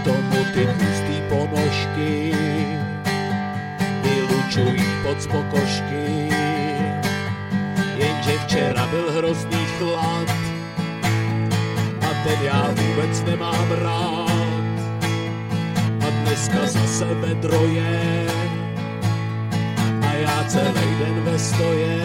tomu ty tlustý ponožky vylučují pod spokožky. Jenže včera byl hrozný chlad a ten já vůbec nemám rád. A dneska zase vedro je a já celý den ve stoje.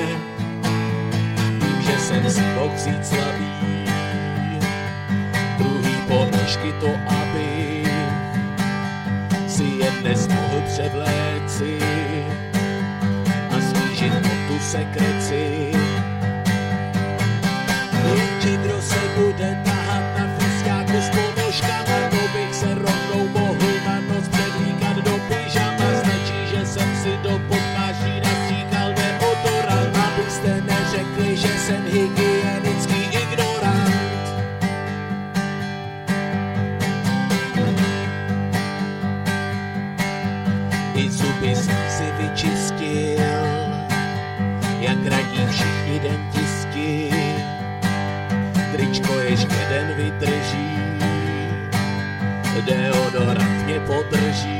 Vím, že jsem si mohl vzít slabý druhý ponožky to, aby si je dnes mohl převléci a snížit tu sekreci. Jenže kdo se bude tahat na festiáku s ponožkama, to bych se rovnou mohl na noc převlíkat do pyžama. Stačí, že jsem si do podpáží nastříkal deodorant, abyste neřekli, že jsem hygienický ignorant. I zuby jsem si vyčistil, jak radí všichni dentisti. Tričko ještě den vydrží, deodorant mě podrží.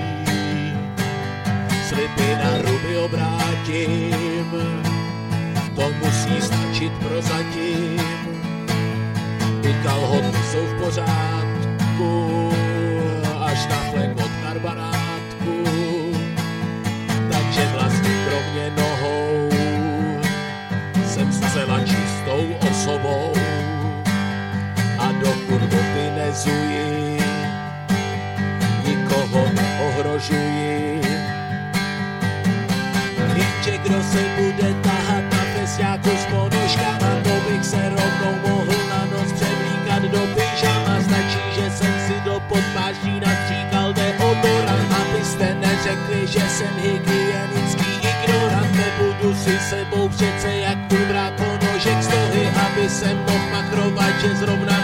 Slipy na ruby obrátím, to musí stačit prozatím. Ty kalhoty jsou v pořádku, až na flek od karbanátku. Takže vlastně kromě nohou jsem zcela čistou osobou. A dokud boty nezuji, nikoho neohrožuji. Jenže kdo se bude tahat na festiáku s ponožkama, to bych se rovnou mohl na noc převlíkat do pyžama. Stačí, že jsem si do podpáží nastříkal deodorant, abyste neřekli, že jsem hygienický ignorant. Nebudu si sebou přece jak můj brat ponožek stohy, aby jsem mohl machrovat, že zrovna